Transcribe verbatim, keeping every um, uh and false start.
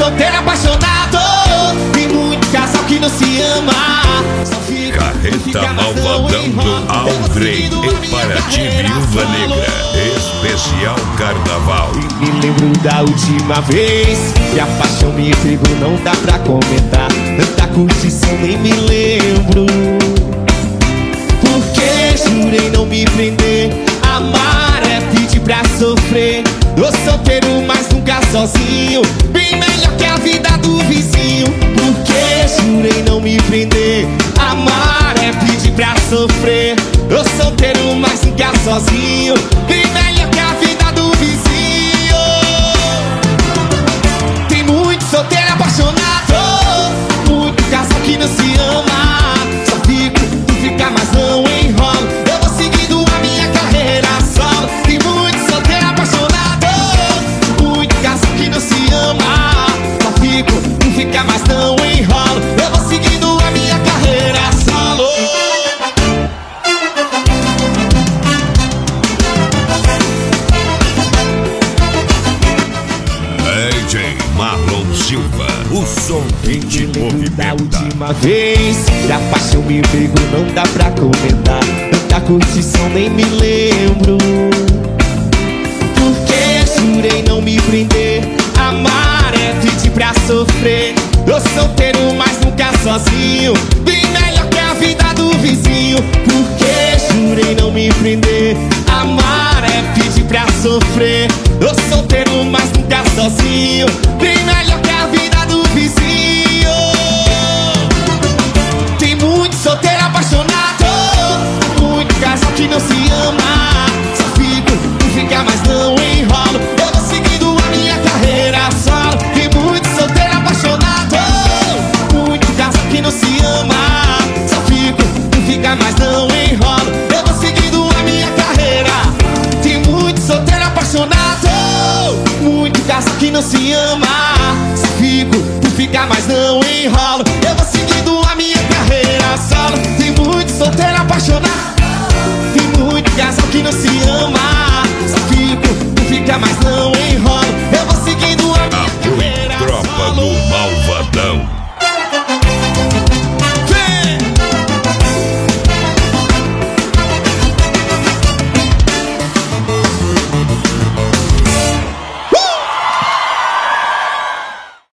solteiro apaixonado, tem muito casal que não se ama. Só fica, Carreta fica Malvadão do Aldrey e Paraty Viúva Negra. Especial Carnaval. E me lembro da última vez que a paixão me pegou, não dá pra comentar. Tanta curtição nem me lembro, porque jurei não me prender. Amar é pedir pra sofrer. Tô solteiro, mas nunca sozinho, bem melhor que a vida do vizinho. Porque jurei não me prender. Amar é pedir pra sofrer. Tô solteiro, mas nunca sozinho, bem melhor que a vida do vizinho. Tem muito solteiro apaixonado, muito casal que não se ama. Só fico, tu fica, mas não enrola. Eu vou seguindo a minha carreira solo. Tem muito solteiro apaixonado, muito casal que não se ama. Só fico, tu fica, mas não enrola. Eu vou seguindo a minha carreira solo. D J Marlon Silva, o som que te Da movimenta. última vez que a paixão me pegou, não dá pra comentar. Tanta curtição nem me lembro, porque jurei não me prender. Amar é pedir pra sofrer. Tô solteiro, mas nunca sozinho, bem melhor que a vida do vizinho. Porque jurei não me prender. Amar é pedir pra sofrer. Tô solteiro, mas nunca sozinho, bem